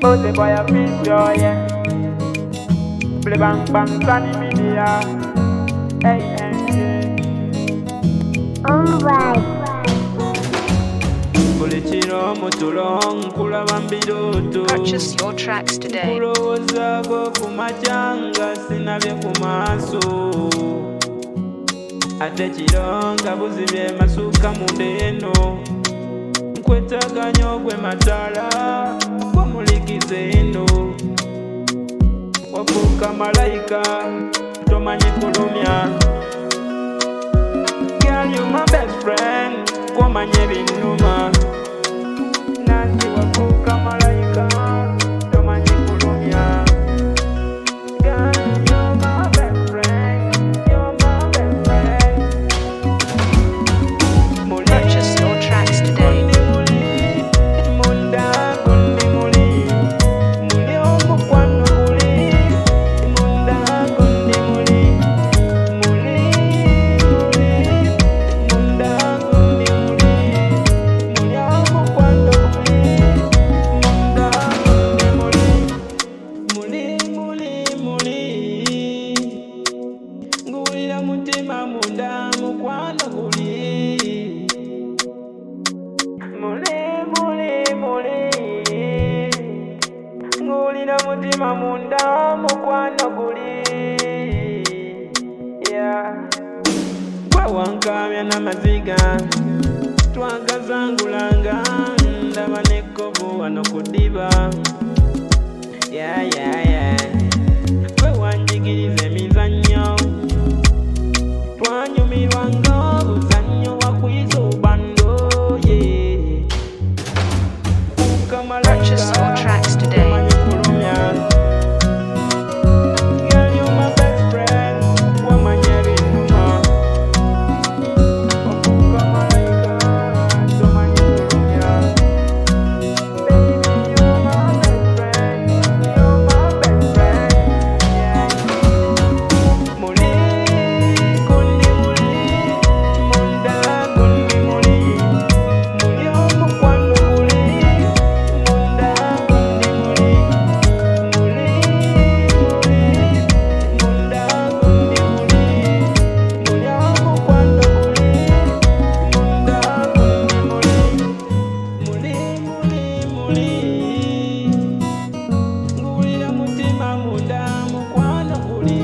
Bossy boy a feel joy, yeah. Play bang bang sunny media. Hey, hey, Alright. buli kiro mutulo nkula bambirutu. Purchase your tracks today. Nkulowoozaako ku makyanga sinabye ku maaso. Ate kiro nga buzibye masuuka munda eno. Nkwetaganya ogwe mataala gw'omuligiza eno. Wafuuka malayika tomanyi kulumya. Girl, you my best friend, gw'omanya ebinnuma. Nanti wafuuka malayika tomanyi kulumya. Girl, you're my best friend, you're my best friend. Purchase your tracks today. Mutima munda mukwano guli muli ngulira mutima munda mukwano guli gwe wankamya n'amaziga twagazangulanga ndaba n'ekkovu wano ku ddiba gwe wanjigiriza emizannyo twanyumirwanga obuzannyo bwakwiza obando Purchase your tracks today. Ngulira mutima munda mukwano guli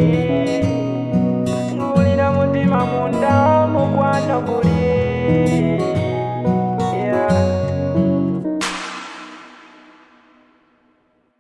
ngulira mutima munda mukwano guli